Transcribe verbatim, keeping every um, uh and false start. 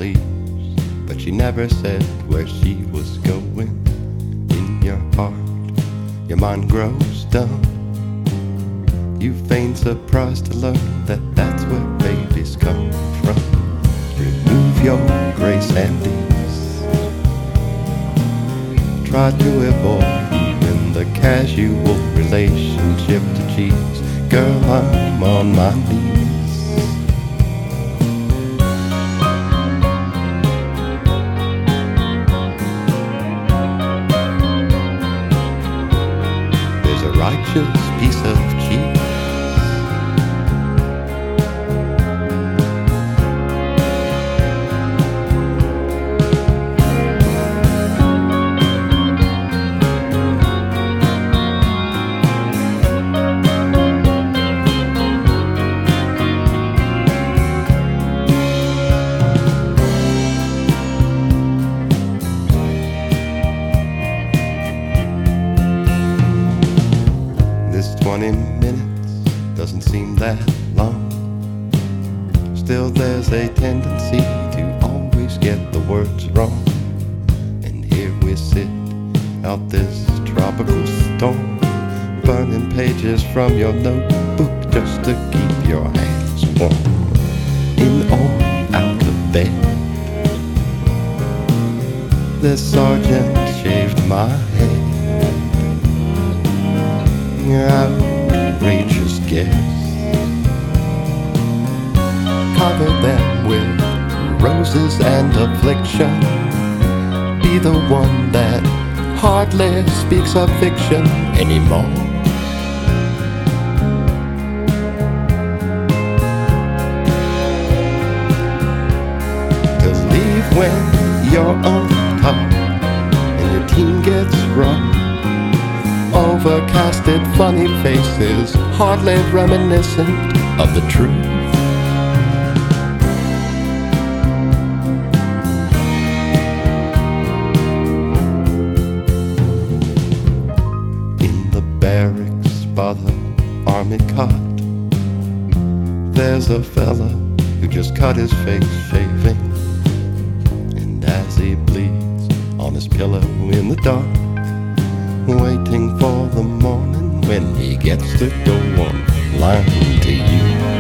leaves, but she never said where she was going. In your heart, your mind grows dumb. You feign surprised to learn that that's where babies come from. Remove your grace and ease. Try to avoid even the casual relationship to cheese. Girl, I'm on my knees. There's a righteous piece of cheese. twenty minutes doesn't seem that long. Still there's a tendency to always get the words wrong. And here we sit out this tropical storm, burning pages from your notebook just to keep your hands warm. In or out of bed, the sergeant shaved my head. Your outrageous guess, cover them with roses and affliction. Be the one that hardly speaks of fiction anymore. To leave when you're on top and your team gets rough. Overcasted funny faces, hardly reminiscent of the truth. In the barracks by the army cot, there's a fella who just cut his face shaving. And as he bleeds on his pillow in the dark, waiting for the morning when he gets to go on line to you.